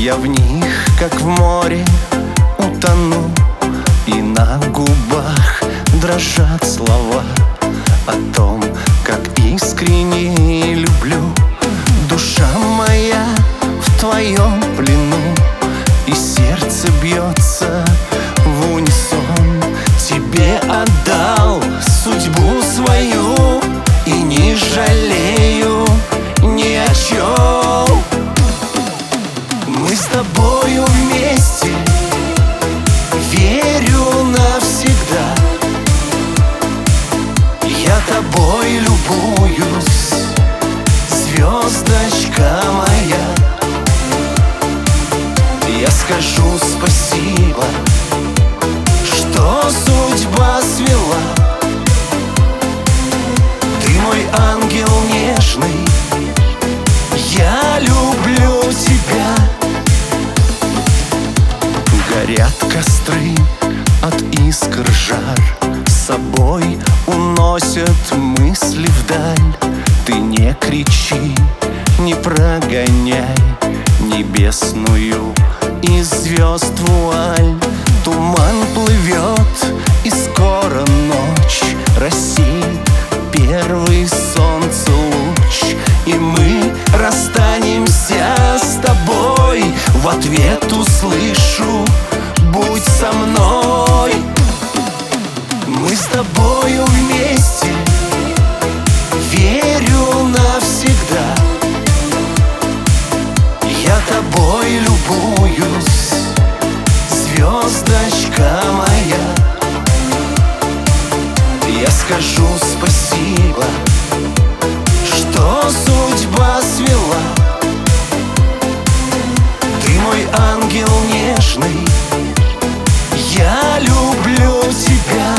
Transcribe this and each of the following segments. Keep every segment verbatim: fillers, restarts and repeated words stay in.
Я в них, как в море, утону, и на губах дрожат слова о том, как искренне люблю. Душа моя в твоем плену, и сердце бьется в унисон. Тебе отдал судьбу свою, и не жалею ни о чем. Мы с тобою вместе, верю навсегда. Я тобой любуюсь, звездочка моя. Я скажу спасибо, что судьба свела. Ты мой ангел нежный, я люблю тебя. Горят костры, от искр жар, с собой уносят мысли вдаль. Ты не кричи, не прогоняй небесную из звезд вуаль. Туман плывет, и скоро ночь рассеет первый солнце луч. И мы расстанемся с тобой, в ответ услышу: будь со мной. Мы с тобою вместе, верю навсегда. Я тобой любуюсь, звездочка моя. Я скажу спасибо, что судьба свела. Ты мой ангел нежный, я люблю тебя.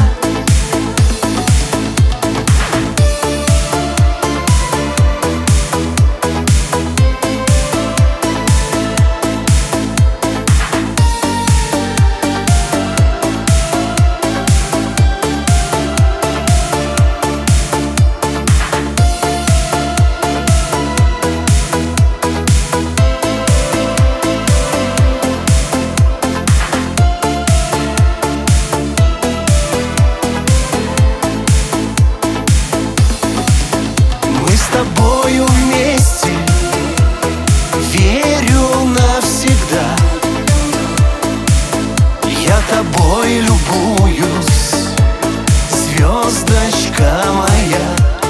С тобою вместе, верю навсегда. Я тобой любуюсь, звездочка моя.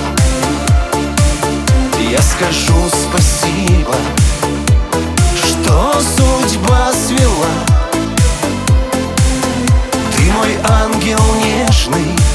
Я скажу спасибо, что судьба свела. Ты мой ангел нежный,